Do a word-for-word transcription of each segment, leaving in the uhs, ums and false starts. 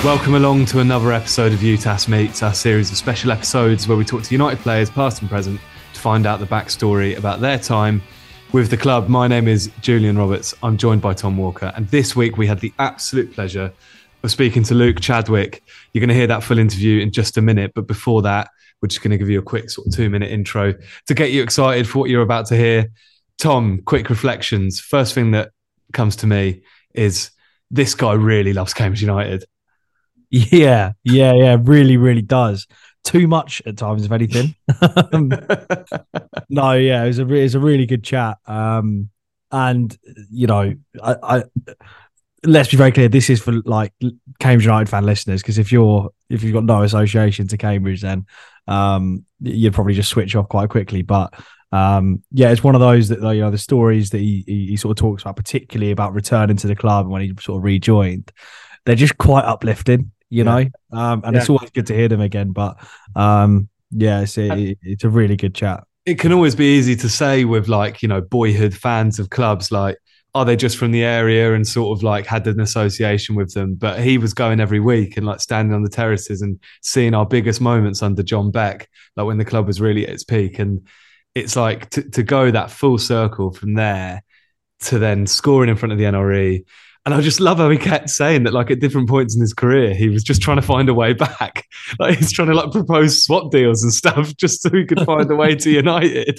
Welcome along to another episode of UTAS Meets, our series of special episodes where we talk to United players, past and present, to find out the backstory about their time with the club. My name is Julian Roberts. I'm joined by Tom Walker. And this week we had the absolute pleasure of speaking to Luke Chadwick. You're going to hear that full interview in just a minute. But before that, we're just going to give you a quick sort of two-minute intro to get you excited for what you're about to hear. Tom, quick reflections. First thing that comes to me is this guy really loves Cambridge United. Yeah, yeah, yeah, really, really does. Too much at times, if anything. um, no, yeah, it was a re- it was a really good chat. Um, and you know, I, I let's be very clear. This is for like Cambridge United fan listeners, because if you're if you've got no association to Cambridge, then um, you'd probably just switch off quite quickly. But um, yeah, it's one of those that you know the stories that he, he he sort of talks about, particularly about returning to the club and when he sort of rejoined. They're just quite uplifting. You know, yeah. um, and yeah. It's always good to hear them again. But um, yeah, it's, it, it's a really good chat. It can always be easy to say with like, you know, boyhood fans of clubs, like, are they just from the area and sort of like had an association with them? But he was going every week and like standing on the terraces and seeing our biggest moments under John Beck, like when the club was really at its peak. And it's like to, to go that full circle from there to then scoring in front of the N R E. And I just love how he kept saying that, like, at different points in his career, he was just trying to find a way back. Like, he's trying to, like, propose swap deals and stuff just so he could find a way to United.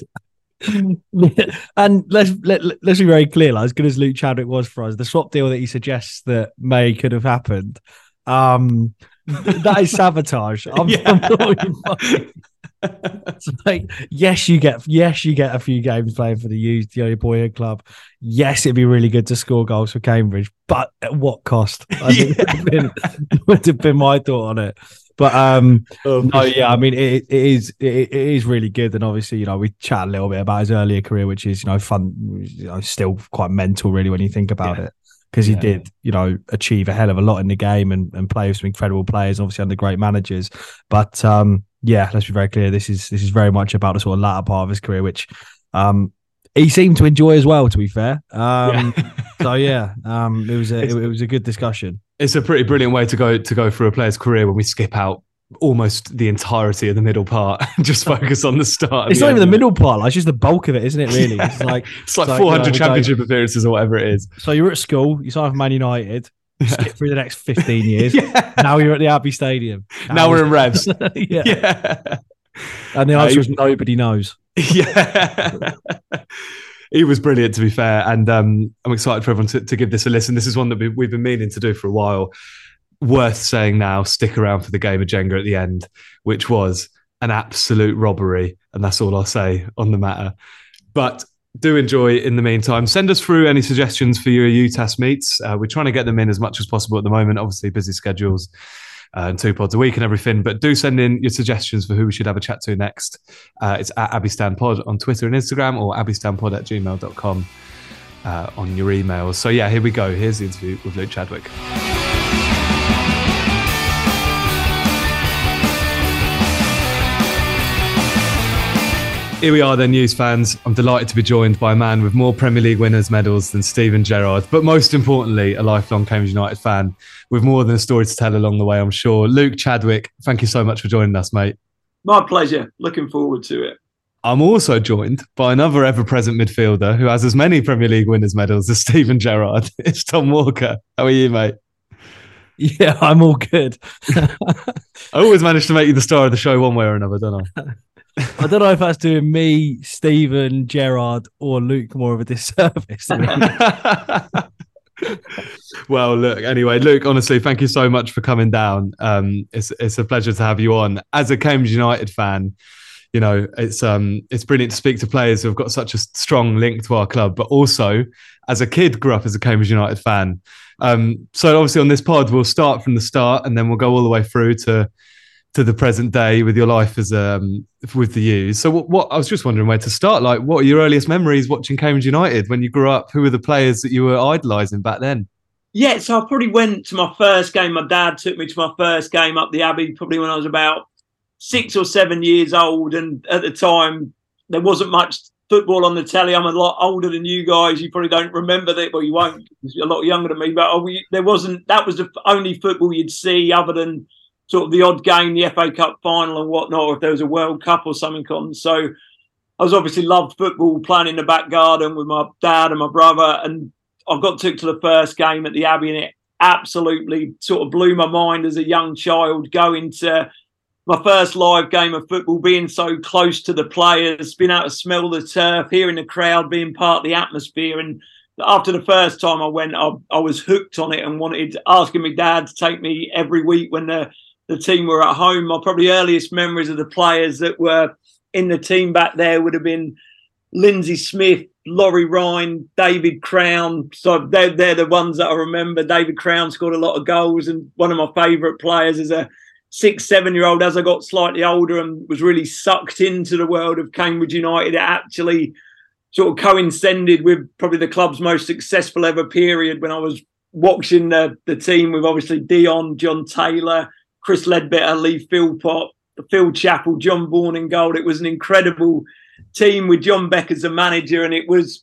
And let's let, let's be very clear, like, as good as Luke Chadwick was for us, the swap deal that he suggests that may could have happened, um, that is sabotage. I'm, yeah. I'm not even fucking... It's like, yes, you get yes, you get a few games playing for the youth, you know, your boyhood club. Yes, it'd be really good to score goals for Cambridge, but at what cost? I think yeah. would, have been, would have been my thought on it. But um, oh, no, sure. yeah, I mean, it, it is it, it is really good, and obviously, you know, we chat a little bit about his earlier career, which is you know fun, you know, still quite mental, really, when you think about yeah. it. Because he yeah. did, you know, achieve a hell of a lot in the game and, and play with some incredible players, obviously under great managers. But um, yeah, let's be very clear. This is this is very much about the sort of latter part of his career, which um, he seemed to enjoy as well. To be fair, um, yeah. so yeah, um, it was a it, it was a good discussion. It's a pretty brilliant way to go to go through a player's career when we skip out almost the entirety of the middle part and just focus on the start. It's not even the middle part; like, it's just the bulk of it, isn't it? Really, yeah. it's like it's like, like four hundred you know, championship appearances or whatever it is. So you're at school, you signed for Man United. Skip through the next fifteen years. yeah. Now you're at the Abbey Stadium. Now, now we're in Revs. yeah. yeah. And the answer uh, is nobody knows. Yeah. He was brilliant, to be fair. And um, I'm excited for everyone to, to give this a listen. This is one that we, we've been meaning to do for a while. Worth saying now, stick around for the game of Jenga at the end, which was an absolute robbery. And that's all I'll say on the matter. But do enjoy in the meantime. Send us through any suggestions for your UTAS meets. Uh, we're trying to get them in as much as possible at the moment. Obviously, busy schedules uh, and two pods a week and everything. But do send in your suggestions for who we should have a chat to next. Uh, it's at AbbeyStanPod on Twitter and Instagram, or AbbeyStanPod at gmail dot com uh, on your emails. So yeah, here we go. Here's the interview with Luke Chadwick. Here we are then, news fans. I'm delighted to be joined by a man with more Premier League winners' medals than Steven Gerrard, but most importantly, a lifelong Cambridge United fan with more than a story to tell along the way, I'm sure. Luke Chadwick, thank you so much for joining us, mate. My pleasure. Looking forward to it. I'm also joined by another ever-present midfielder who has as many Premier League winners' medals as Steven Gerrard. It's Tom Walker. How are you, mate? Yeah, I'm all good. I always manage to make you the star of the show one way or another, don't I? I don't know if that's doing me, Steven, Gerrard, or Luke more of a disservice. Well, look, anyway, Luke, honestly, thank you so much for coming down. Um, it's it's a pleasure to have you on. As a Cambridge United fan, you know, it's um it's brilliant to speak to players who have got such a strong link to our club, but also as a kid grew up as a Cambridge United fan. Um, so obviously on this pod, we'll start from the start and then we'll go all the way through to to the present day with your life as um with the U's. So what, what I was just wondering where to start. Like, what are your earliest memories watching Cambridge United when you grew up? Who were the players that you were idolising back then? Yeah, so I probably went to my first game. My dad took me to my first game up the Abbey, probably when I was about six or seven years old. And at the time, there wasn't much football on the telly. I'm a lot older than you guys. You probably don't remember that. Well, you won't. You're a lot younger than me. But oh, we, there wasn't. That was the only football you'd see, other than sort of the odd game, the F A Cup final and whatnot, or if there was a World Cup or something on. So I was obviously loved football, playing in the back garden with my dad and my brother. And I got took to the first game at the Abbey, and it absolutely sort of blew my mind as a young child, going to my first live game of football, being so close to the players, being able to smell the turf, hearing the crowd, being part of the atmosphere. And after the first time I went, I, I was hooked on it and wanted, asking my dad to take me every week when the, the team were at home. My probably earliest memories of the players that were in the team back there would have been Lindsay Smith, Laurie Ryan, David Crown. So they're, they're the ones that I remember. David Crown scored a lot of goals, and one of my favourite players as a six, seven-year-old. As I got slightly older and was really sucked into the world of Cambridge United, it actually sort of coincided with probably the club's most successful ever period, when I was watching the, the team with obviously Dion, John Taylor, Chris Ledbetter, Lee Philpott, Phil Chappell, John Bourne in goal. It was an incredible team with John Beck as the manager, and it was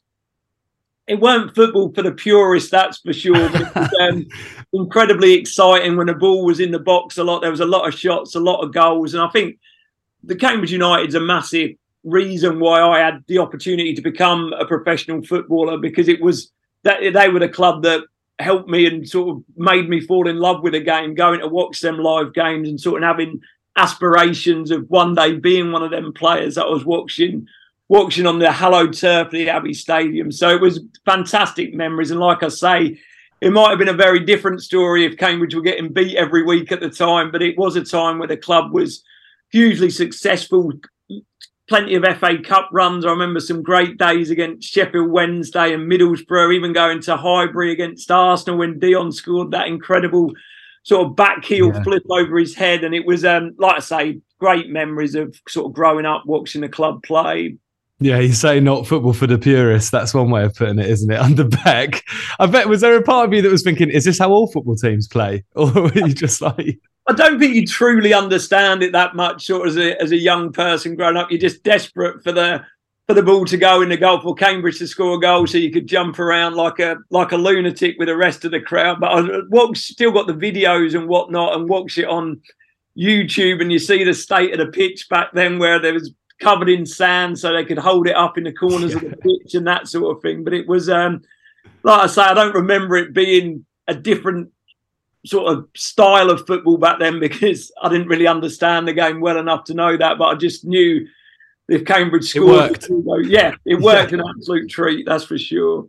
it weren't football for the purists, that's for sure, but it was um, incredibly exciting when the ball was in the box a lot. There was a lot of shots, a lot of goals, and I think the Cambridge United's a massive reason why I had the opportunity to become a professional footballer, because it was that they were the club that helped me and sort of made me fall in love with the game, going to watch them live games and sort of having aspirations of one day being one of them players that I was watching watching on the hallowed turf of the Abbey Stadium. So it was fantastic memories. And like I say, it might have been a very different story if Cambridge were getting beat every week at the time, but it was a time where the club was hugely successful. Plenty of F A Cup runs. I remember some great days against Sheffield Wednesday and Middlesbrough, even going to Highbury against Arsenal when Dion scored that incredible sort of back heel yeah. flip over his head. And it was, um, like I say, great memories of sort of growing up watching the club play. Yeah, you say not football for the purists. That's one way of putting it, isn't it? Under Beck. I bet, was there a part of you that was thinking, is this how all football teams play? Or were you just like... I don't think you truly understand it that much sort of as a, as a young person growing up. You're just desperate for the for the ball to go in the goal, for Cambridge to score a goal so you could jump around like a like a lunatic with the rest of the crowd. But I watch, still got the videos and whatnot, and watch it on YouTube, and you see the state of the pitch back then, where there was covered in sand so they could hold it up in the corners yeah. of the pitch and that sort of thing. But it was, um, like I say, I don't remember it being a different sort of style of football back then, because I didn't really understand the game well enough to know that. But I just knew if Cambridge scored, it worked. Yeah, it worked. Yeah. An absolute treat, that's for sure.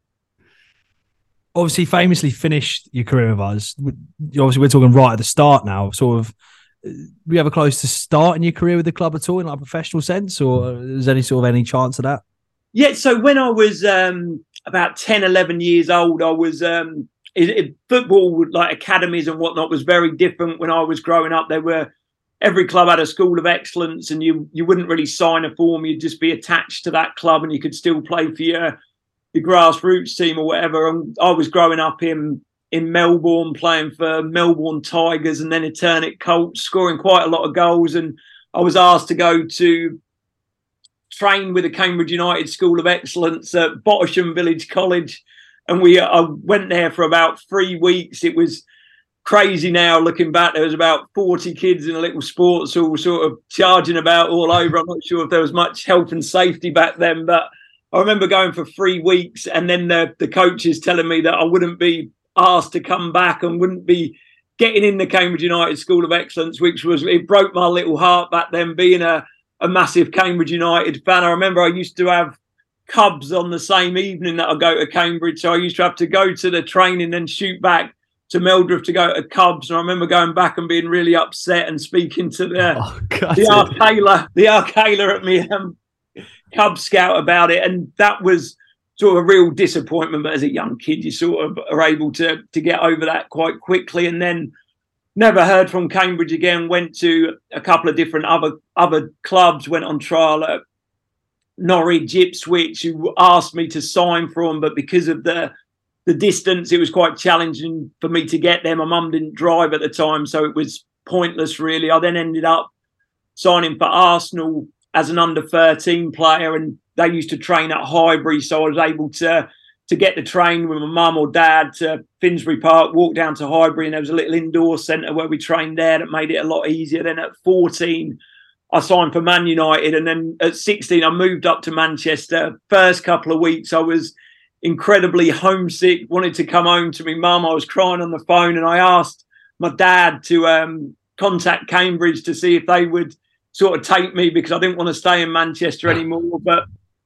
Obviously, famously finished your career with us. Obviously, we're talking right at the start now. Sort of, were you ever close to starting your career with the club at all in like a professional sense, or is there any sort of any chance of that? Yeah, so when I was um, about ten, eleven years old, I was um, it, it, football, like academies and whatnot, was very different when I was growing up. There were every club had a school of excellence, and you you wouldn't really sign a form. You'd just be attached to that club, and you could still play for your your grassroots team or whatever. And I was growing up in in Melbourne, playing for Melbourne Tigers and then Eternit Colts, scoring quite a lot of goals. And I was asked to go to train with the Cambridge United School of Excellence at Bottisham Village College. And we I went there for about three weeks. It was crazy now looking back. There was about forty kids in a little sports hall sort of charging about all over. I'm not sure if there was much health and safety back then, but I remember going for three weeks and then the, the coaches telling me that I wouldn't be asked to come back and wouldn't be getting in the Cambridge United School of Excellence, which was, it broke my little heart back then, being a, a massive Cambridge United fan. I remember I used to have Cubs on the same evening that I go to Cambridge, so I used to have to go to the training and shoot back to Meldriff to go to Cubs. And I remember going back and being really upset and speaking to the oh, the Arcala, the Arcala at me um, Cub Scout about it, and that was sort of a real disappointment. But as a young kid, you sort of are able to to get over that quite quickly. And then never heard from Cambridge again. Went to a couple of different other other clubs. Went on trial at Norwich, Ipswich, who asked me to sign for them, but because of the the distance, it was quite challenging for me to get there. My mum didn't drive at the time, so it was pointless, really. I then ended up signing for Arsenal as an under thirteen player, and they used to train at Highbury, so I was able to to get the train with my mum or dad to Finsbury Park, walk down to Highbury, and there was a little indoor centre where we trained there that made it a lot easier. Then at fourteen, I signed for Man United, and then at sixteen, I moved up to Manchester. First couple of weeks, I was incredibly homesick, wanted to come home to my mum. I was crying on the phone, and I asked my dad to um, contact Cambridge to see if they would sort of take me, because I didn't want to stay in Manchester anymore. But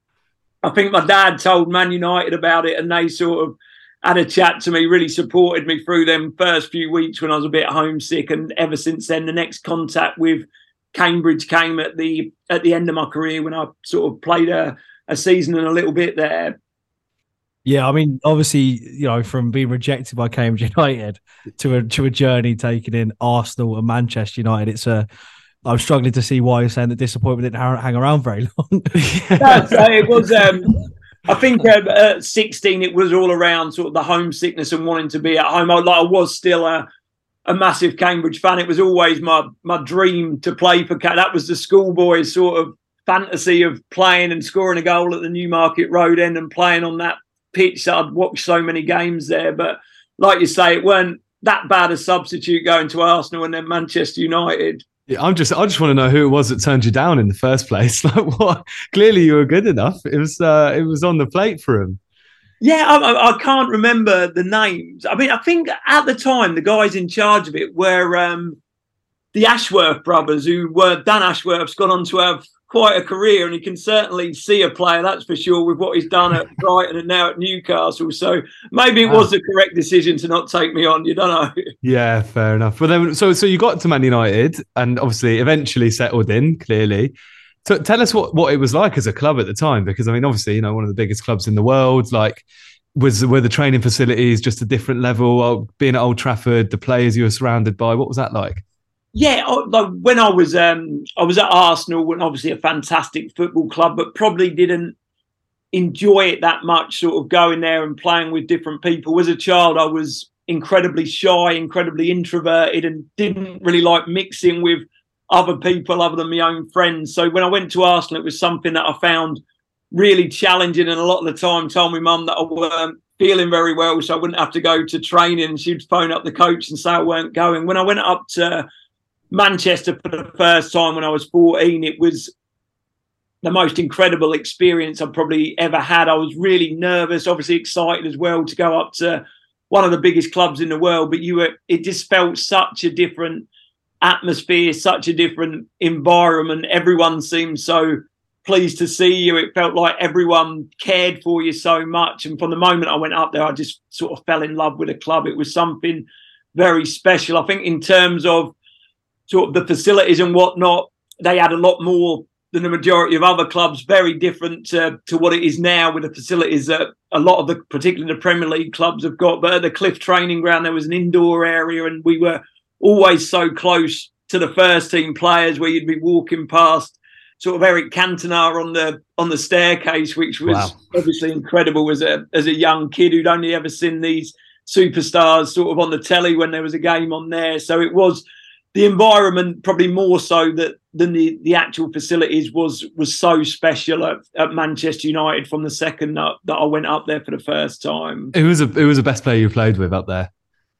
I think my dad told Man United about it, and they sort of had a chat to me, really supported me through them first few weeks when I was a bit homesick. And ever since then, the next contact with Cambridge came at the at the end of my career, when I sort of played a, a season and a little bit there. Yeah, I mean, obviously, you know, from being rejected by Cambridge United to a to a journey taken in Arsenal and Manchester United, it's a. I'm struggling to see why you're saying that disappointment didn't hang around very long. That's, uh, it was. Um, I think um, at sixteen, it was all around sort of the homesickness and wanting to be at home. I, like, I was still a, a massive Cambridge fan. It was always my my dream to play for Cambridge. That was the schoolboy sort of fantasy of playing and scoring a goal at the Newmarket Road end and playing on that pitch. I'd watched so many games there, but like you say, it weren't that bad a substitute going to Arsenal and then Manchester United. Yeah, I'm just I just want to know who it was that turned you down in the first place. Like, what? Clearly you were good enough. It was uh, it was on the plate for him. Yeah, I, I can't remember the names. I mean, I think at the time the guys in charge of it were um, the Ashworth brothers, who were Dan Ashworth's gone on to have quite a career, and you can certainly see a player, that's for sure, with what he's done at Brighton and now at Newcastle. So maybe it was the correct decision to not take me on. You don't know. Yeah, fair enough. But then, so so you got to Man United, and obviously eventually settled in. Clearly, so tell us what, what it was like as a club at the time, because I mean, obviously, you know, one of the biggest clubs in the world. Like, was were the training facilities just a different level? Being at Old Trafford, the players you were surrounded by, what was that like? Yeah, like when I was um, I was at Arsenal, and obviously a fantastic football club, but probably didn't enjoy it that much, sort of going there and playing with different people. As a child, I was incredibly shy, incredibly introverted, and didn't really like mixing with other people other than my own friends. So when I went to Arsenal, it was something that I found really challenging, and a lot of the time told my mum that I weren't feeling very well, so I wouldn't have to go to training. She'd phone up the coach and say I weren't going. When I went up to Manchester for the first time when I was fourteen, it was the most incredible experience I've probably ever had. I was really nervous, obviously excited as well to go up to one of the biggest clubs in the world, but you were, it just felt such a different atmosphere, such a different environment. Everyone seemed so pleased to see you. It felt like everyone cared for you so much. And from the moment I went up there, I just sort of fell in love with the club. It was something very special. I think in terms of sort of the facilities and whatnot, they had a lot more than the majority of other clubs, very different to, to what it is now with the facilities that a lot of the, particularly the Premier League clubs have got. But at the Cliff training ground, there was an indoor area, and we were always so close to the first team players, where you'd be walking past sort of Eric Cantona on the on the staircase, which was wow. obviously incredible as a as a young kid who'd only ever seen these superstars sort of on the telly when there was a game on there. So it was the environment, probably more so that than the, the actual facilities, was was so special at, at Manchester United from the second that, that I went up there for the first time. Who was a, who was the best player you played with up there?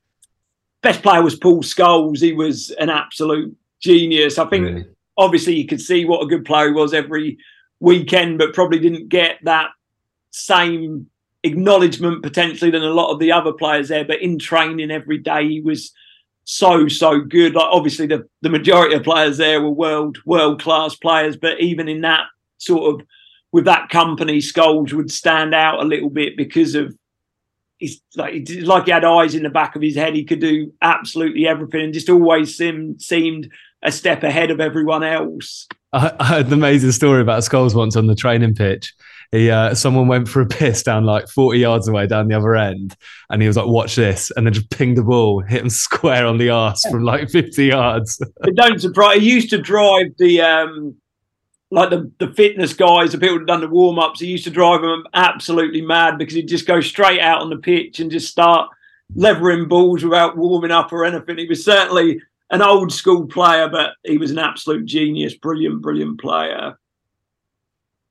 Best player was Paul Scholes. He was an absolute genius. I think really? Obviously you could see what a good player he was every weekend, but probably didn't get that same acknowledgement potentially than a lot of the other players there. But in training every day, he was so, so good. Like obviously the, the majority of players there were world, world class players, but even in that sort of, with that company, Scholes would stand out a little bit because of his, like, like he had eyes in the back of his head. He could do absolutely everything and just always seemed, seemed a step ahead of everyone else. I, I heard an amazing story about Scholes once on the training pitch. He, uh, someone went for a piss down like forty yards away down the other end, and he was like, "Watch this!" and then just pinged the ball, hit him square on the arse from like fifty yards. It don't surprise. He used to drive the um, like the the fitness guys, the people who'd done the warm ups. He used to drive them absolutely mad because he'd just go straight out on the pitch and just start levering balls without warming up or anything. He was certainly an old school player, but he was an absolute genius, brilliant, brilliant player.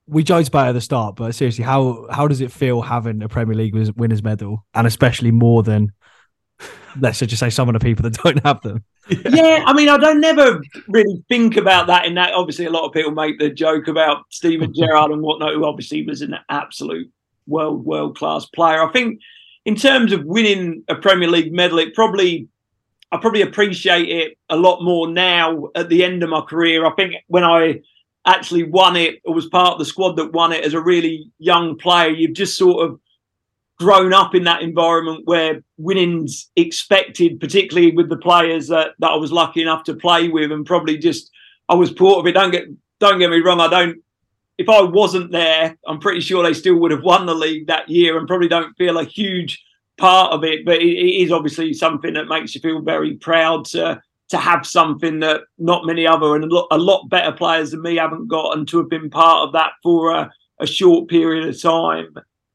we joked about it at the start, but seriously, how how does it feel having a Premier League winners medal, and especially more than, let's just say, some of the people that don't have them? Yeah. yeah, I mean, I don't never really think about that. In that, obviously, a lot of people make the joke about Steven Gerrard and whatnot, who obviously was an absolute world world class player. I think in terms of winning a Premier League medal, it probably I probably appreciate it a lot more now at the end of my career. I think when I actually won it or was part of the squad that won it as a really young player, you've just sort of grown up in that environment where winning's expected, particularly with the players that, that I was lucky enough to play with, and probably just I was part of it. Don't get don't get me wrong. I don't. If I wasn't there, I'm pretty sure they still would have won the league that year, and probably don't feel a huge part of it. But it, it is obviously something that makes you feel very proud to to have something that not many other and a lot, a lot better players than me haven't got, and to have been part of that for a, a short period of time.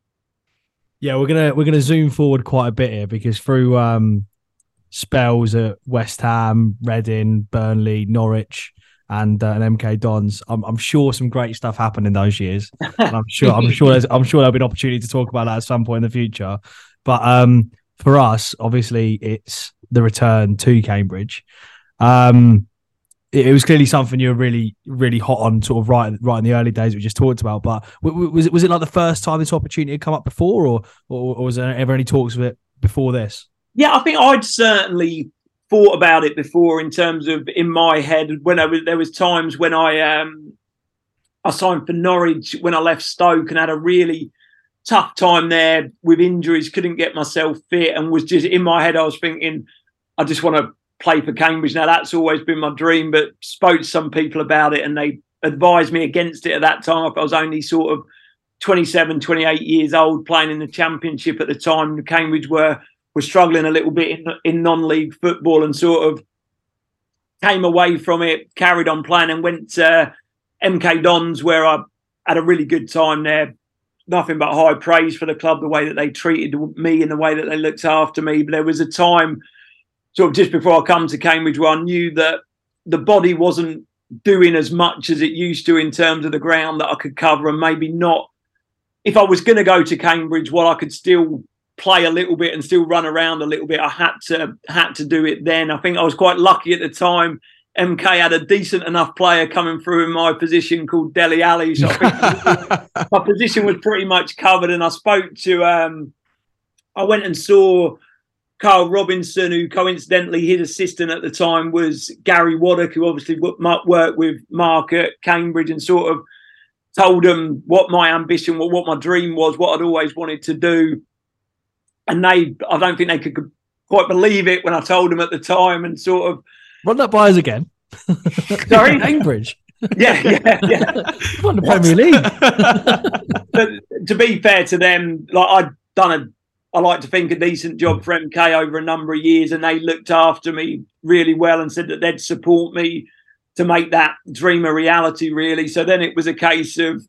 Yeah, we're gonna we're gonna zoom forward quite a bit here, because through um, spells at West Ham, Reading, Burnley, Norwich, and uh, and M K Dons, I'm, I'm sure some great stuff happened in those years. And I'm sure I'm sure there's, I'm sure there'll be an opportunity to talk about that at some point in the future. But um, for us, obviously, it's the return to Cambridge. Um, it, it was clearly something you were really, really hot on, sort of right, right in the early days we just talked about. But w- was it was it like the first time this opportunity had come up before, or or, or was there ever any talks of it before this? Yeah, I think I'd certainly thought about it before, in terms of in my head when I was there was times when I um I signed for Norwich when I left Stoke and had a really tough time there with injuries, couldn't get myself fit, and was just in my head I was thinking I just want to play for Cambridge. Now that's always been my dream, but spoke to some people about it and they advised me against it at that time. I was only sort of twenty-seven, twenty-eight years old, playing in the Championship at the time. Cambridge were were struggling a little bit in, in non-league football, and sort of came away from it, carried on playing, and went to M K Dons, where I had a really good time there. Nothing but high praise for the club, the way that they treated me and the way that they looked after me. But there was a time, sort of just before I come to Cambridge, where I knew that the body wasn't doing as much as it used to in terms of the ground that I could cover, and maybe not, if I was going to go to Cambridge, while I could still play a little bit and still run around a little bit, I had to had to do it then. I think I was quite lucky at the time. M K had a decent enough player coming through in my position called Dele Alli, so I think my position was pretty much covered. And I spoke to, um, I went and saw Carl Robinson, who coincidentally his assistant at the time was Gary Waddock, who obviously worked with Mark at Cambridge, and sort of told him what my ambition, what, what my dream was, what I'd always wanted to do. And they, I don't think they could quite believe it when I told them at the time, and sort of run that by us again. Sorry, Cambridge. Yeah, yeah, yeah. Won the Premier League. But to be fair to them, like I'd done a, I like to think a decent job for M K over a number of years, and they looked after me really well and said that they'd support me to make that dream a reality. Really. So then it was a case of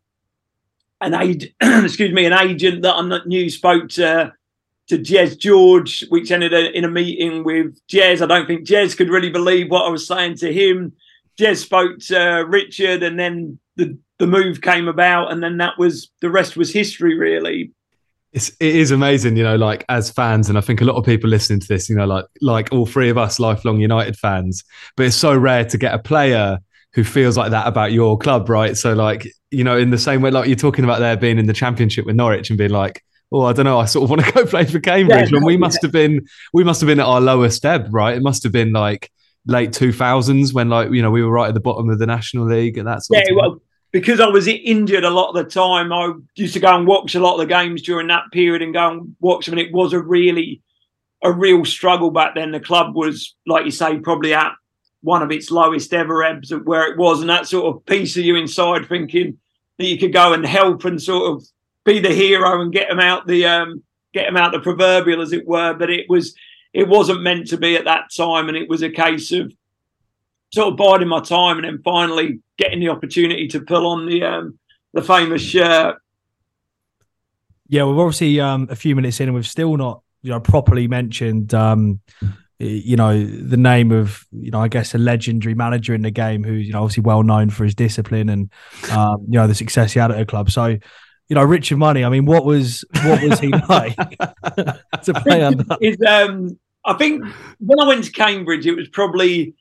an agent, excuse me, an agent that I knew spoke to. to Jez George, which ended in a meeting with Jez. I don't think Jez could really believe what I was saying to him. Jez spoke to Richard, and then the, the move came about, and then that was, the rest was history, really. It's, it is amazing, you know, like as fans, and I think a lot of people listening to this, you know, like like all three of us lifelong United fans, but it's so rare to get a player who feels like that about your club, right? So like, you know, in the same way, like you're talking about there being in the Championship with Norwich and being like, oh, I don't know, I sort of want to go play for Cambridge. Yeah, when we must yeah. have been, we must have been at our lowest ebb, right? It must have been like late two thousands when, like, you know, we were right at the bottom of the National League and that sort yeah, of well, because I was injured a lot of the time, I used to go and watch a lot of the games during that period and go and watch them. And it was a really, a real struggle back then. The club was, like you say, probably at one of its lowest ever ebbs of where it was. And that sort of piece of you inside thinking that you could go and help and sort of be the hero and get them out the um, get them out the proverbial, as it were. But it was it wasn't meant to be at that time, and it was a case of sort of biding my time, and then finally getting the opportunity to pull on the um, the famous shirt. Yeah, we're obviously um, a few minutes in, and we've still not, you know, properly mentioned um, you know, the name of, you know, I guess a legendary manager in the game who's, you know, obviously well known for his discipline and, um, you know, the success he had at a club. So, you know, Richard Money, I mean, what was what was he like to play under? Is, um, I think when I went to Cambridge, it was probably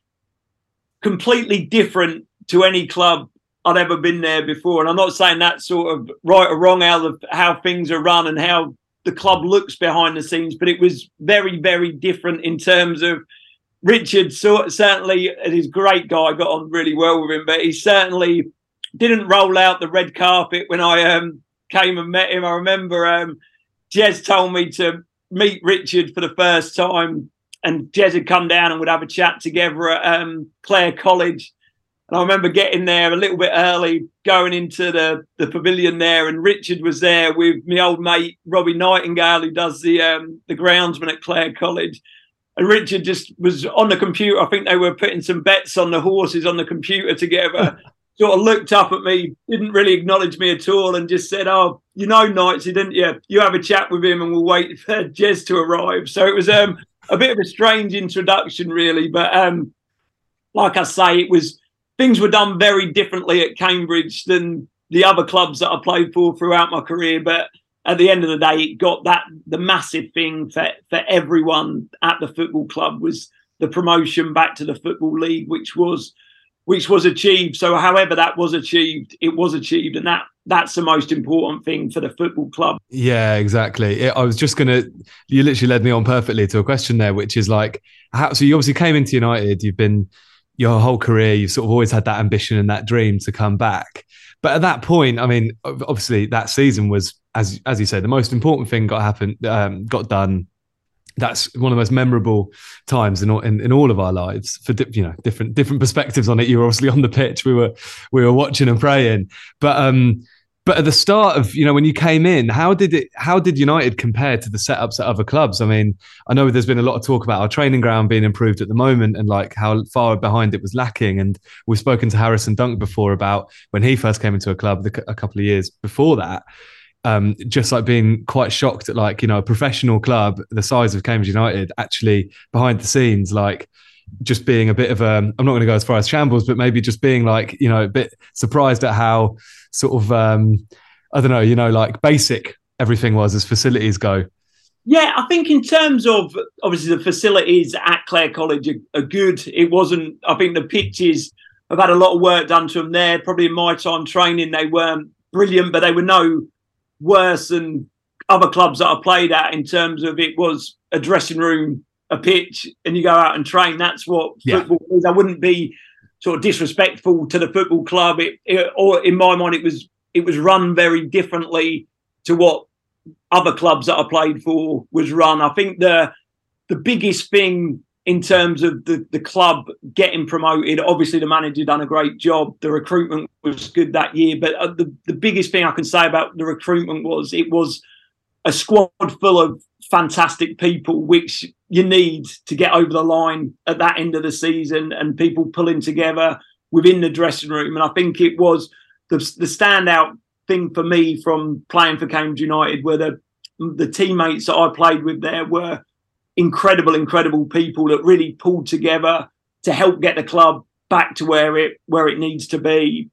completely different to any club I'd ever been there before. And I'm not saying that's sort of right or wrong how the, how things are run and how the club looks behind the scenes, but it was very, very different in terms of Richard. So, certainly, he's a great guy. I got on really well with him, but he certainly didn't roll out the red carpet when I um, came and met him. I remember um, Jez told me to meet Richard for the first time, and Jez had come down and would have a chat together at um, Clare College. And I remember getting there a little bit early, going into the, the pavilion there, and Richard was there with my old mate, Robbie Nightingale, who does the um, the groundsman at Clare College. And Richard just was on the computer. I think they were putting some bets on the horses on the computer together. Sort of looked up at me, didn't really acknowledge me at all, and just said, "Oh, you know Knightsy, didn't you? You have a chat with him and we'll wait for Jez to arrive." So it was um, a bit of a strange introduction, really. But um, like I say, it was... things were done very differently at Cambridge than the other clubs that I played for throughout my career. But at the end of the day, it got that the massive thing for, for everyone at the football club was the promotion back to the Football League, which was which was achieved. So however that was achieved, it was achieved. And that that's the most important thing for the football club. Yeah, exactly. I was just going to, you literally led me on perfectly to a question there, which is like, how, so you obviously came into United, you've been, your whole career, you've sort of always had that ambition and that dream to come back. But at that point, I mean, obviously that season was, as as you say, the most important thing got happened, um, got done. That's one of the most memorable times in all, in, in all of our lives for di- you know different different perspectives on it. You were obviously on the pitch, we were we were watching and praying, but um. But at the start of, you know, when you came in, how did it? How did United compare to the setups at other clubs? I mean, I know there's been a lot of talk about our training ground being improved at the moment and like how far behind it was lacking. And we've spoken to Harrison Dunk before about when he first came into a club a couple of years before that, um, just like being quite shocked at like, you know, a professional club the size of Cambridge United actually behind the scenes, like just being a bit of a, I'm not going to go as far as shambles, but maybe just being like, you know, a bit surprised at how sort of, um, I don't know, you know, like basic everything was as facilities go. Yeah, I think in terms of, obviously the facilities at Clare College are, are good. It wasn't, I think the pitches have had a lot of work done to them there. Probably in my time training, they weren't brilliant, but they were no worse than other clubs that I played at in terms of it was a dressing room, a pitch, and you go out and train. That's what yeah. football is. I wouldn't be sort of disrespectful to the football club. It, it, or in my mind, it was it was run very differently to what other clubs that I played for was run. I think the the biggest thing in terms of the, the club getting promoted, obviously the manager done a great job. The recruitment was good that year. But the, the biggest thing I can say about the recruitment was it was a squad full of fantastic people, which you need to get over the line at that end of the season, and people pulling together within the dressing room. And I think it was the, the standout thing for me from playing for Cambridge United were the, the teammates that I played with there were incredible, incredible people that really pulled together to help get the club back to where it where it needs to be.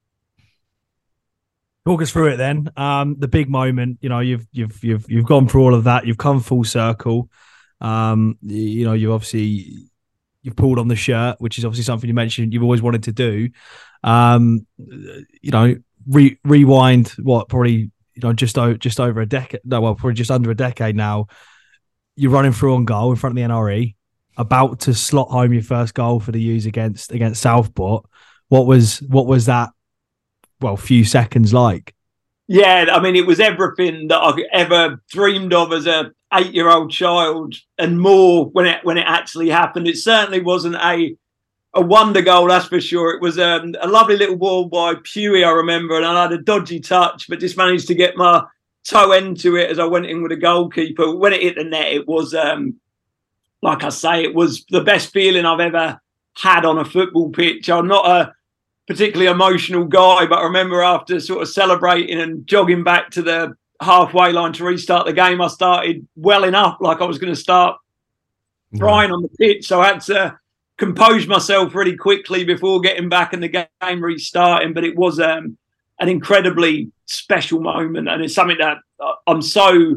Talk us through it then. Um, the big moment, you know, you've you've you've you've gone through all of that. You've come full circle. Um, you know, you obviously you've pulled on the shirt, which is obviously something you mentioned you've always wanted to do. Um, you know, re- rewind what probably you know just o- just over a decade. No, well, probably just under a decade now. You're running through on goal in front of the N R E, about to slot home your first goal for the U's against against Southport. What was what was that? Well, few seconds like. Yeah, I mean, it was everything that I ever dreamed of as a eight-year-old child, and more when it when it actually happened. It certainly wasn't a a wonder goal, that's for sure. It was um, a lovely little ball by Pewey, I remember, and I had a dodgy touch, but just managed to get my toe into it as I went in with a goalkeeper. When it hit the net, it was, um, like I say, it was the best feeling I've ever had on a football pitch. I'm not a particularly emotional guy, but I remember after sort of celebrating and jogging back to the halfway line to restart the game, I started welling up like I was going to start crying on the pitch. So I had to compose myself really quickly before getting back and the game restarting. But it was um, an incredibly special moment, and it's something that I'm so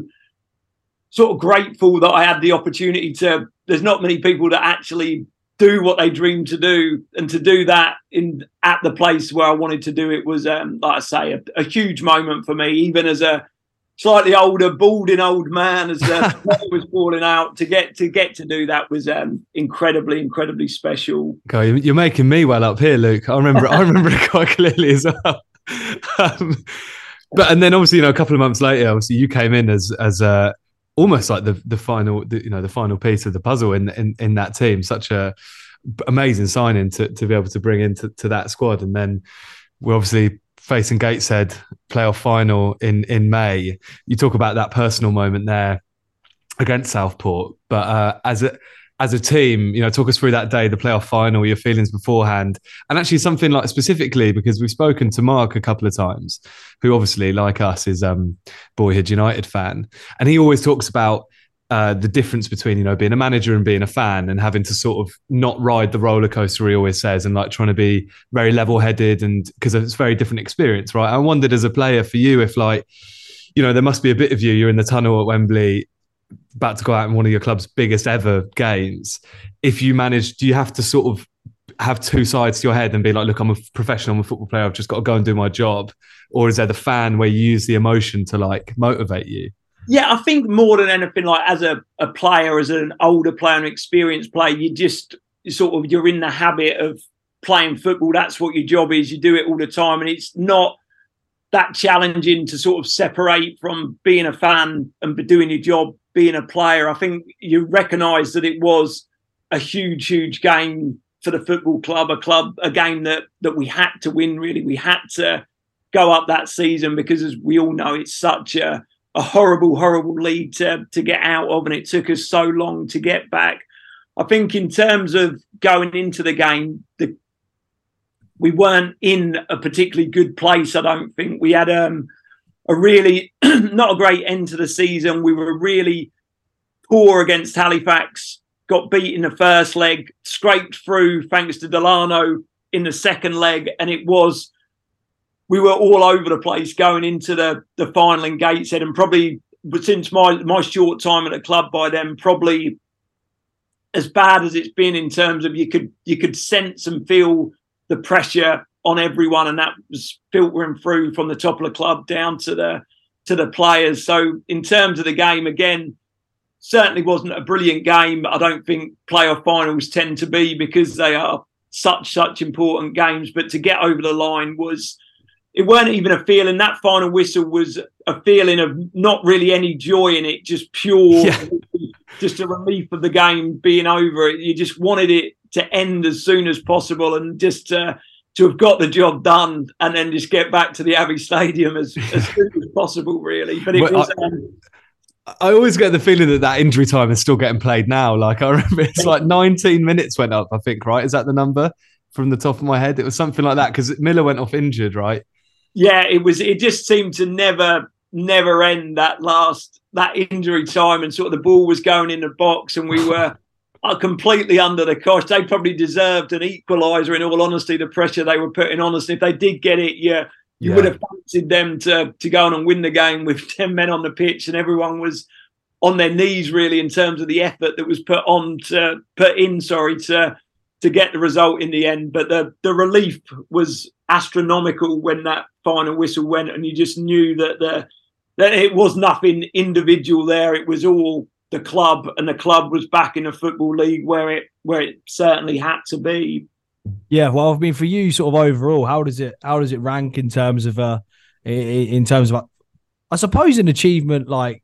sort of grateful that I had the opportunity to. There's not many people that actually do what they dream to do, and to do that in at the place where I wanted to do it was, um, like I say, a, a huge moment for me, even as a slightly older, balding old man, as the hair was falling out. To get to get to do that was um, incredibly, incredibly special. God, you're making me well up here, Luke. I remember, I remember it quite clearly as well. Um, but and then obviously, you know, a couple of months later, obviously you came in as as a. Almost like the the final, the, you know, the final piece of the puzzle in in, in that team. Such a amazing signing to to be able to bring into to that squad. And then we're obviously facing Gateshead playoff final in in May. You talk about that personal moment there against Southport, but uh, as a as a team, you know, talk us through that day, the playoff final, your feelings beforehand, and actually something like specifically because we've spoken to Mark a couple of times, who obviously, like us, is um Boyhood United fan, and he always talks about uh, the difference between, you know, being a manager and being a fan, and having to sort of not ride the roller coaster. He always says, and like trying to be very level-headed, and because it's a very different experience, right? I wondered as a player for you if, like, you know, there must be a bit of you. You're in the tunnel at Wembley, about to go out in one of your club's biggest ever games. If you manage, do you have to sort of have two sides to your head and be like, look, I'm a professional, I'm a football player, I've just got to go and do my job? Or is there the fan where you use the emotion to like motivate you? Yeah, I think more than anything, like as a, a player, as an older player, an experienced player, you just sort of, you're in the habit of playing football. That's what your job is. You do it all the time. And it's not that challenging to sort of separate from being a fan and doing your job, being a player. I think you recognise that it was a huge, huge game for the football club, a club, a game that that we had to win, really. We had to go up that season because, as we all know, it's such a, a horrible, horrible league to, to get out of, and it took us so long to get back. I think in terms of going into the game, the, we weren't in a particularly good place, I don't think. We had um, a really, not a great end to the season. We were really poor against Halifax, got beat in the first leg, scraped through thanks to Delano in the second leg, and it was, we were all over the place going into the, the final in Gateshead, and probably, but since my, my short time at the club by then, probably as bad as it's been in terms of you could you could sense and feel the pressure on everyone, and that was filtering through from the top of the club down to the to the players. So in terms of the game, again, certainly wasn't a brilliant game. I don't think playoff finals tend to be, because they are such, such important games. But to get over the line was, it weren't even a feeling. That final whistle was a feeling of not really any joy in it, just pure, yeah. just a relief of the game being over. You just wanted it to end as soon as possible, and just uh, to have got the job done and then just get back to the Abbey Stadium as, as soon as possible, really. But it well, was... I, um, I always get the feeling that that injury time is still getting played now. Like, I remember it's like nineteen minutes went up, I think, right? Is that the number from the top of my head? It was something like that, because Miller went off injured, right? Yeah, it was. It just seemed to never, never end, that last, that injury time, and sort of the ball was going in the box, and we were completely under the cosh. They probably deserved an equaliser, in all honesty, the pressure they were putting on us. If they did get it, yeah, you yeah. would have fancied them to, to go on and win the game with ten men on the pitch, and everyone was on their knees, really, in terms of the effort that was put on to put in, sorry, to to get the result in the end. But the the relief was astronomical when that final whistle went, and you just knew that the that it was nothing individual there. It was all the club, and the club was back in the Football League where it where it certainly had to be. Yeah, well, I mean, for you, sort of overall, how does it how does it rank in terms of uh in terms of, I suppose, an achievement, like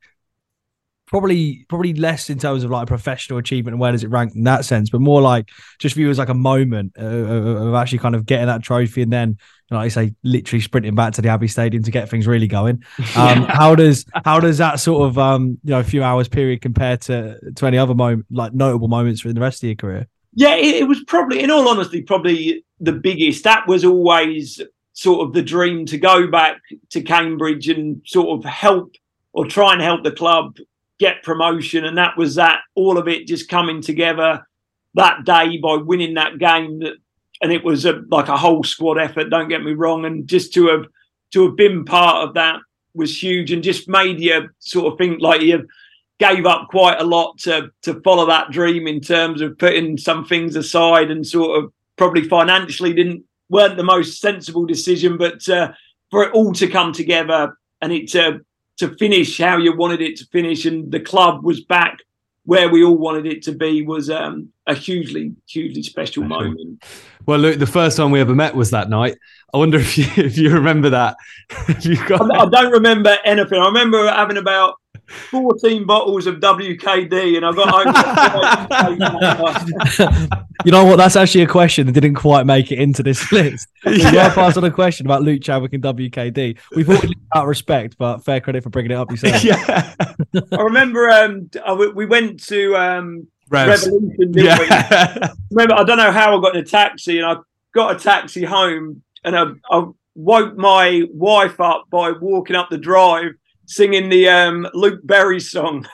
probably probably less in terms of like professional achievement and where does it rank in that sense, but more like just for you as like a moment uh, of actually kind of getting that trophy, and then, like I say, literally sprinting back to the Abbey Stadium to get things really going. Um, yeah. How does how does that sort of um you know a few hours period compare to to any other moment, like notable moments in the rest of your career? Yeah, it, it was probably, in all honesty, probably the biggest. That was always sort of the dream, to go back to Cambridge and sort of help, or try and help the club get promotion, and that was that. All of it just coming together that day by winning that game. That, and it was a, like a whole squad effort. Don't get me wrong, and just to have to have been part of that was huge, and just made you sort of think like you gave up quite a lot to to follow that dream in terms of putting some things aside, and sort of probably financially didn't weren't the most sensible decision, but uh, for it all to come together and it to to finish how you wanted it to finish, and the club was back where we all wanted it to be, was um, a hugely, hugely special moment. Well, look, the first time we ever met was that night. I wonder if you if you remember that. you got I, I don't remember anything. I remember having about fourteen bottles of W K D, and I got home. You know what? That's actually a question that didn't quite make it into this list. We yeah. were passed on a question about Luke Chadwick and W K D. We thought it out of respect, but fair credit for bringing it up yourself. Yeah. I remember um, we went to um, Revolution, didn't yeah. we? Remember, I don't know how I got in a taxi, and I got a taxi home, and I, I woke my wife up by walking up the drive singing the um, Luke Berry song.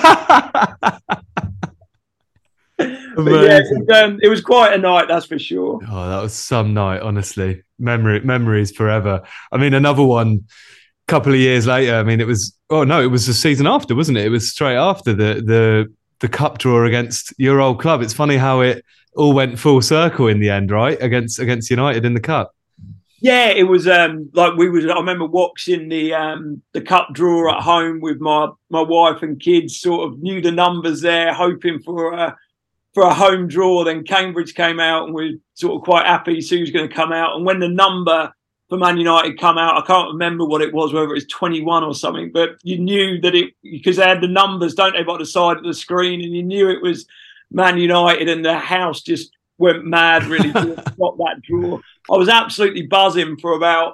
But yeah, it was, um, it was quite a night, that's for sure. Oh, that was some night, honestly. Memory, memories forever. I mean, another one a couple of years later. I mean, it was, oh no, it was the season after, wasn't it? It was straight after the the the cup draw against your old club. It's funny how it all went full circle in the end, right? Against against United in the cup. Yeah, it was um, like we was. I remember watching the um, the cup draw at home with my my wife and kids. Sort of knew the numbers there, hoping for a for a home draw. Then Cambridge came out, and we were sort of quite happy to see who's going to come out. And when the number for Man United come out, I can't remember what it was, whether it was twenty-one or something, but you knew that it because they had the numbers, don't they, by the side of the screen, and you knew it was Man United, and the house just went mad. Really, got that draw. I was absolutely buzzing for about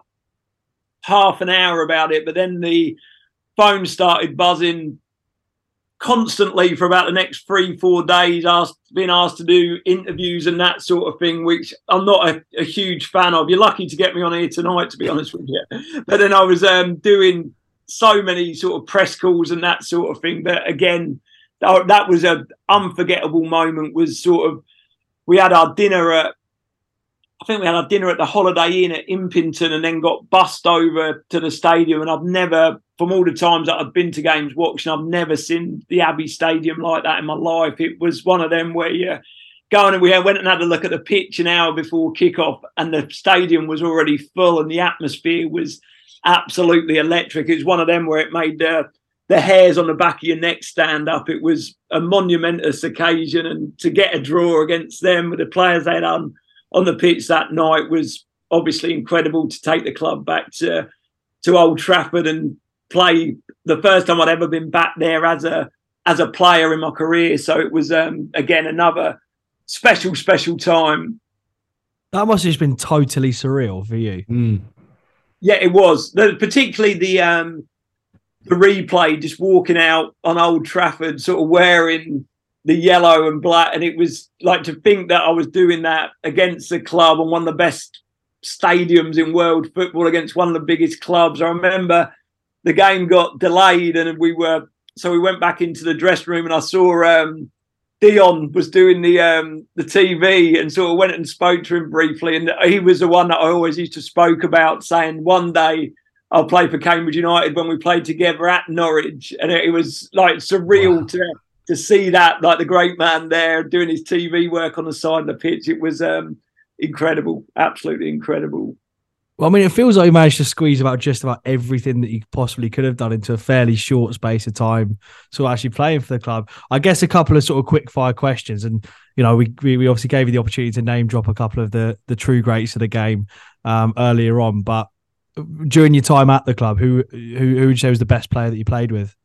half an hour about it, but then the phone started buzzing constantly for about the next three, four days, asked, being asked to do interviews and that sort of thing, which I'm not a, a huge fan of. You're lucky to get me on here tonight, to be honest with you. But then I was um, doing so many sort of press calls and that sort of thing. But again, that, that was an unforgettable moment. Was sort of, we had our dinner at, I think we had our dinner at the Holiday Inn at Impington, and then got bussed over to the stadium. And I've never, from all the times that I've been to games watching, I've never seen the Abbey Stadium like that in my life. It was one of them where you go on, and we went and had a look at the pitch an hour before kickoff, and the stadium was already full, and the atmosphere was absolutely electric. It was one of them where it made the, the hairs on the back of your neck stand up. It was a monumentous occasion, and to get a draw against them with the players they had on, on the pitch that night was obviously incredible. To take the club back to to Old Trafford and play the first time I'd ever been back there as a as a player in my career. So it was um, again another special, special time. That must have just been totally surreal for you. Mm. Yeah, it was. The, particularly the um, the replay, just walking out on Old Trafford, sort of wearing the yellow and black, and it was like to think that I was doing that against the club on one of the best stadiums in world football against one of the biggest clubs. I remember the game got delayed, and we were so we went back into the dressing room, and I saw um, Dion was doing the um, the T V, and sort of went and spoke to him briefly, and he was the one that I always used to spoke about, saying one day I'll play for Cambridge United when we played together at Norwich, and it, it was like surreal wow. to. To see that, like the great man there doing his T V work on the side of the pitch, it was um, incredible, absolutely incredible. Well, I mean, it feels like you managed to squeeze about just about everything that you possibly could have done into a fairly short space of time. So actually playing for the club, I guess a couple of sort of quick fire questions, and you know, we we, we obviously gave you the opportunity to name drop a couple of the the true greats of the game um, earlier on, but during your time at the club, who who who would you say was the best player that you played with?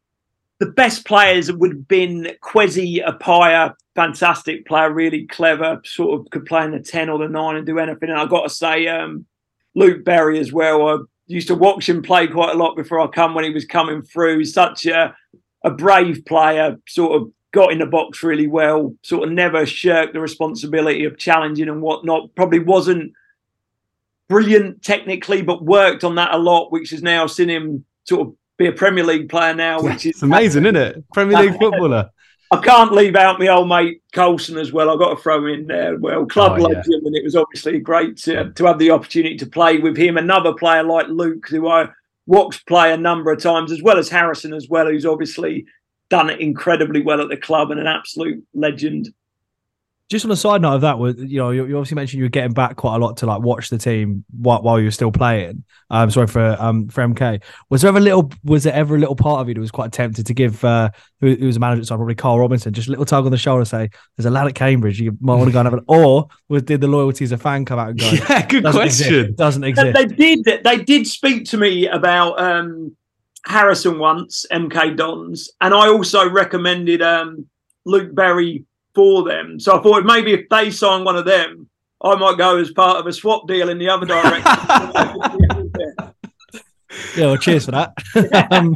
The best players would have been Kwesi Appiah, fantastic player, really clever, sort of could play in the ten or the nine and do anything. And I've got to say, um, Luke Berry as well. I used to watch him play quite a lot before I come when he was coming through. He's such a, a brave player, sort of got in the box really well, sort of never shirked the responsibility of challenging and whatnot. Probably wasn't brilliant technically, but worked on that a lot, which has now seen him sort of be a Premier League player now, which It's is amazing, isn't it? Premier League footballer. I can't leave out my old mate Coulson as well. I've got to throw in there. Well, club Oh, yeah. legend, and it was obviously great to, to have the opportunity to play with him. Another player like Luke, who I watched play a number of times, as well as Harrison as well, who's obviously done it incredibly well at the club and an absolute legend. Just on a side note of that, you know, you obviously mentioned you were getting back quite a lot to like watch the team while, while you were still playing. Um, sorry for um for M K. Was there ever a little? Was there ever a little part of you that was quite tempted to give uh, who, who was a manager at the time, probably Carl Robinson, just a little tug on the shoulder, say, "There's a lad at Cambridge, you might want to go and have an." Or was, did the loyalty as a fan come out and go? Yeah, good doesn't question. Exist, doesn't exist. They did. They did speak to me about um, Harrison once, M K Dons, and I also recommended um, Luke Berry for them. So I thought maybe if they sign one of them, I might go as part of a swap deal in the other direction. Yeah, well, cheers for that. um,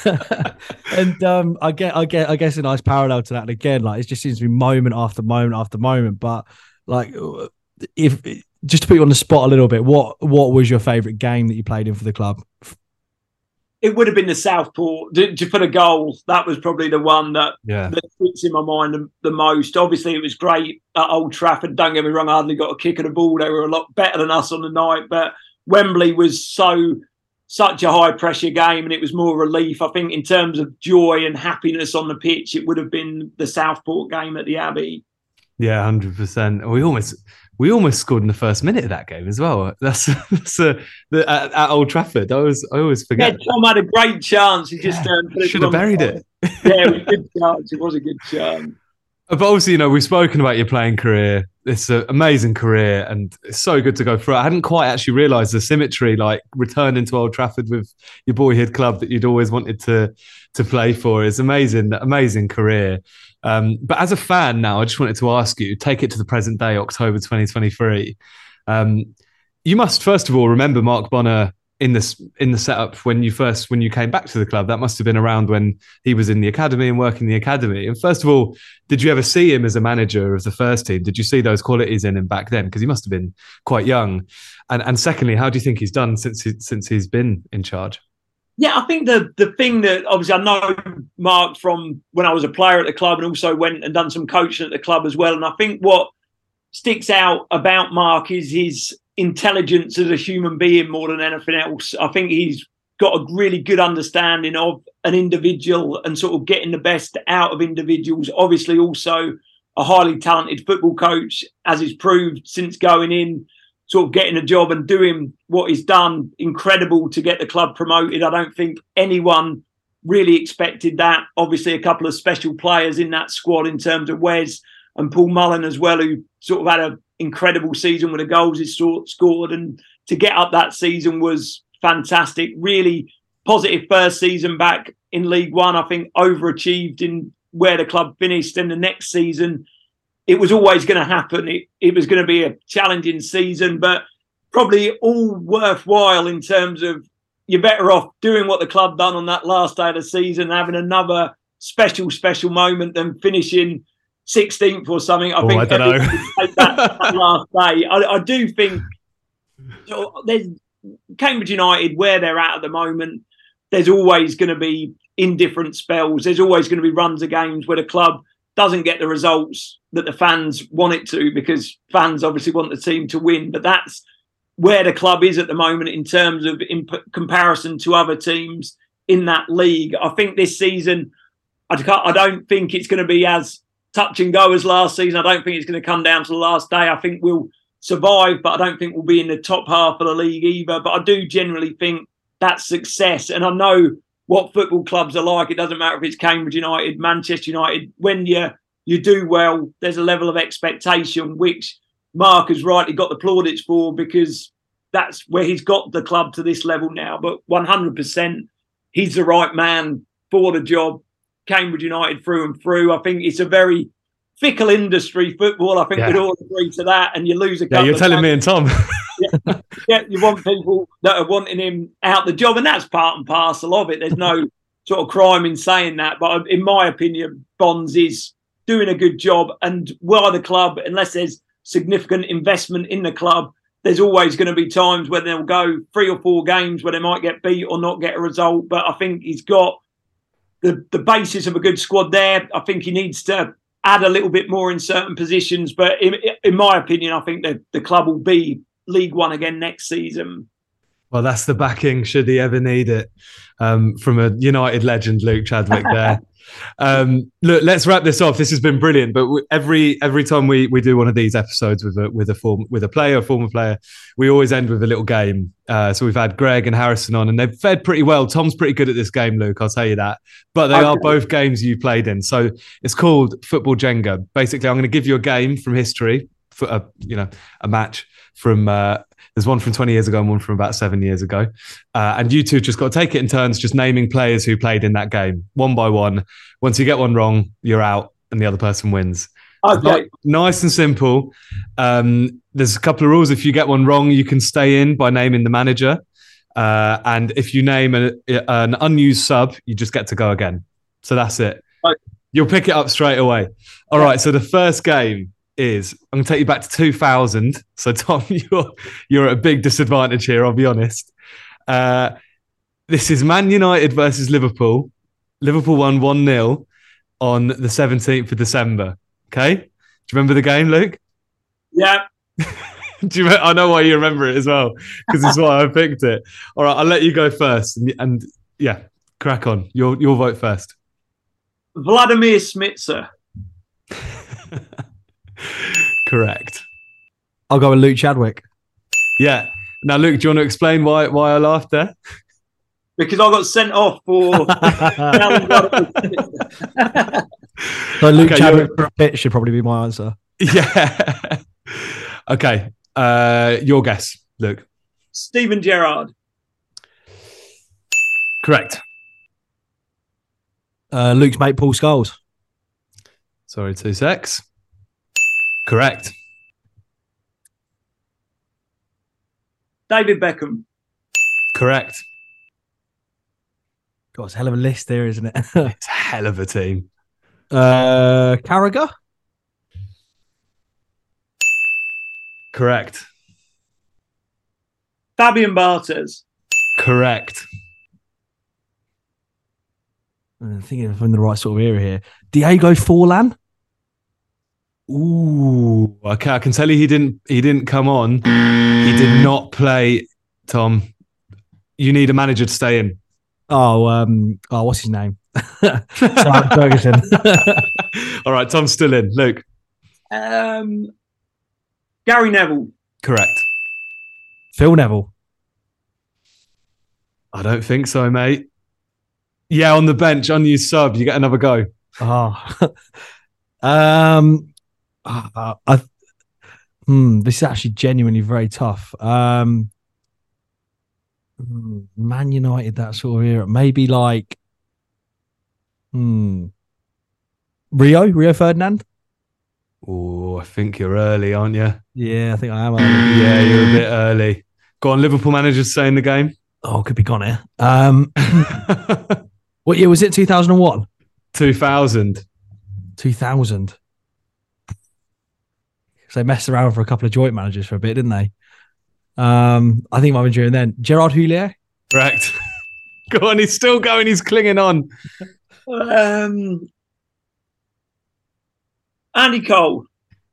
and um, I get, I get, I guess a nice parallel to that. And again, like it just seems to be moment after moment after moment. But like, if just to put you on the spot a little bit, what what was your favourite game that you played in for the club? It would have been the Southport. To, to put a goal, that was probably the one that, Yeah. that sits in my mind the, the most. Obviously, it was great at Old Trafford. Don't get me wrong, I hardly got a kick of the ball. They were a lot better than us on the night. But Wembley was so such a high-pressure game, and it was more relief. I think in terms of joy and happiness on the pitch, it would have been the Southport game at the Abbey. Yeah, one hundred percent. We almost we almost scored in the first minute of that game as well. That's, that's a, the, at, at Old Trafford. I always I always forget. Yeah, Tom had a great chance. He just Yeah, um, put it should have wrong buried side. it. Yeah, it was a good chance. It was a good chance. But obviously, you know, we've spoken about your playing career. It's an amazing career, and it's so good to go through it. I hadn't quite actually realised the symmetry, like returning to Old Trafford with your boyhood club that you'd always wanted to to play for. It's amazing, amazing career. Um, but as a fan now, I just wanted to ask you, take it to the present day, October twenty twenty-three. Um, you must, first of all, remember Mark Bonner in this in the setup when you first when you came back to the club. That must have been around when he was in the academy and working the academy. And first of all, did you ever see him as a manager of the first team? Did you see those qualities in him back then? Because he must have been quite young. And and secondly, how do you think he's done since he, since he's been in charge? Yeah, I think the the thing that obviously I know Mark from when I was a player at the club and also went and done some coaching at the club as well. And I think what sticks out about Mark is his intelligence as a human being more than anything else. I think he's got a really good understanding of an individual and sort of getting the best out of individuals. Obviously, also a highly talented football coach, as he's proved since going in, sort of getting a job and doing what he's done. Incredible to get the club promoted. I don't think anyone really expected that. Obviously, a couple of special players in that squad in terms of Wes and Paul Mullen as well, who sort of had an incredible season with the goals he scored. And to get up that season was fantastic. Really positive first season back in League One. I think overachieved in where the club finished. And the next season, it was always going to happen. It, it was going to be a challenging season, but probably all worthwhile in terms of you're better off doing what the club done on that last day of the season, having another special, special moment than finishing sixteenth or something. I oh, think I don't know. Take that, that last day. I, I do think there's Cambridge United, where they're at at the moment, there's always going to be in different spells. There's always going to be runs of games where the club doesn't get the results that the fans want it to, because fans obviously want the team to win. But that's where the club is at the moment in terms of in p- comparison to other teams in that league. I think this season, I, can't, I don't think it's going to be as touch and go as last season. I don't think it's going to come down to the last day. I think we'll survive, but I don't think we'll be in the top half of the league either. But I do generally think that's success. And I know what football clubs are like. It doesn't matter if it's Cambridge United, Manchester United. When you you do well, there's a level of expectation, which Mark has rightly got the plaudits for, because that's where he's got the club to this level now. But one hundred percent, he's the right man for the job. Cambridge United through and through. I think it's a very fickle industry, football. I think Yeah. we'd all agree to that. And you lose a couple Yeah, you're of telling games. me and Tom. yeah, yeah, you want people that are wanting him out the job, and that's part and parcel of it. There's no sort of crime in saying that. But in my opinion, Bonds is doing a good job. And while the club, unless there's significant investment in the club, there's always going to be times when they'll go three or four games where they might get beat or not get a result. But I think he's got the, the basis of a good squad there. I think he needs to add a little bit more in certain positions. But in, in my opinion, I think that the club will be League One again next season. Well, that's the backing, should he ever need it, um, from a United legend, Luke Chadwick there. Um, look, let's wrap this off. This has been brilliant. But every every time we we do one of these episodes with a with a form with a player, a former player, we always end with a little game. Uh, so we've had Greg and Harrison on, and they've fed pretty well. Tom's pretty good at this game, Luke. I'll tell you that. But they okay. are both games you played in. So it's called Football Jenga. Basically, I'm going to give you a game from history, for a you know a match from. Uh, There's one from twenty years ago and one from about seven years ago. Uh, and you two just got to take it in turns, just naming players who played in that game, one by one. Once you get one wrong, you're out and the other person wins. Okay. Nice and simple. Um, there's a couple of rules. If you get one wrong, you can stay in by naming the manager. Uh, and if you name a, an unused sub, you just get to go again. So that's it. Okay. You'll pick it up straight away. All yeah. right, so the first game is, I'm going to take you back to two thousand. So, Tom, you're you're at a big disadvantage here, I'll be honest. Uh, this is Man United versus Liverpool. Liverpool won one nil on the seventeenth of December. Okay? Do you remember the game, Luke? Yeah. Do you? I know why you remember it as well, because it's why I picked it. All right, I'll let you go first. And, and yeah, crack on. Your, your vote first. Vladimir Smitsa. Correct. I'll go with Luke Chadwick. Yeah. Now, Luke, do you want to explain why why I laughed there? Because I got sent off for. So Luke okay, Chadwick for a pitch should probably be my answer. Yeah. Okay. Uh, your guess, Luke. Steven Gerrard. Correct. Uh, Luke's mate, Paul Scholes. Sorry, two secs. Correct. David Beckham. Correct. God, it's a hell of a list there, isn't it? It's a hell of a team. Uh, Carragher. Correct. Fabian Barthez. Correct. I'm thinking if I'm in the right sort of era here. Diego Forlan. Ooh, okay. I can tell you he didn't. He didn't come on. He did not play. Tom, you need a manager to stay in. Oh, um, oh, what's his name? Ferguson. All right, Tom's still in. Luke. Um, Gary Neville. Correct. Phil Neville. I don't think so, mate. Yeah, on the bench, unused sub. You get another go. Oh, um. Uh, I, hmm, this is actually genuinely very tough. Um, Man United, that sort of era. Maybe like hmm, Rio, Rio Ferdinand. Oh, I think you're early, aren't you? Yeah, I think I am early. Yeah, you're a bit early. Go on, Liverpool managers stay in the game. Oh, could be gone here. Um, what year was it? two thousand one? two thousand. two thousand. So they messed around for a couple of joint managers for a bit, didn't they? Um, I think my during then. Gerard Houllier? Correct. Go on, he's still going. He's clinging on. Um, Andy Cole.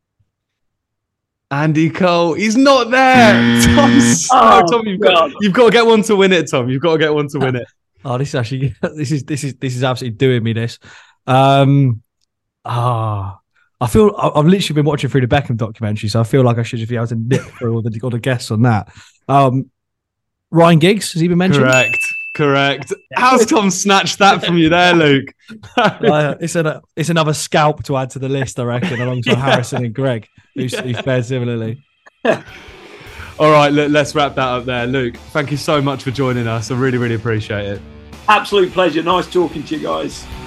Andy Cole. He's not there. Tom's, oh, Tom, you've got, you've got to get one to win it, Tom. You've got to get one to win it. Oh, this is actually this is this is this is absolutely doing me this. Um, ah. I feel I've literally been watching through the Beckham documentary, so I feel like I should just be able to nip through all the all the guests on that. Um, Ryan Giggs, has he been mentioned? Correct, correct. How's Tom snatched that from you there, Luke? uh, it's a it's another scalp to add to the list, I reckon, alongside Harrison and Greg, who yeah. fared similarly. All right, look, let's wrap that up there, Luke. Thank you so much for joining us. I really, really appreciate it. Absolute pleasure. Nice talking to you guys.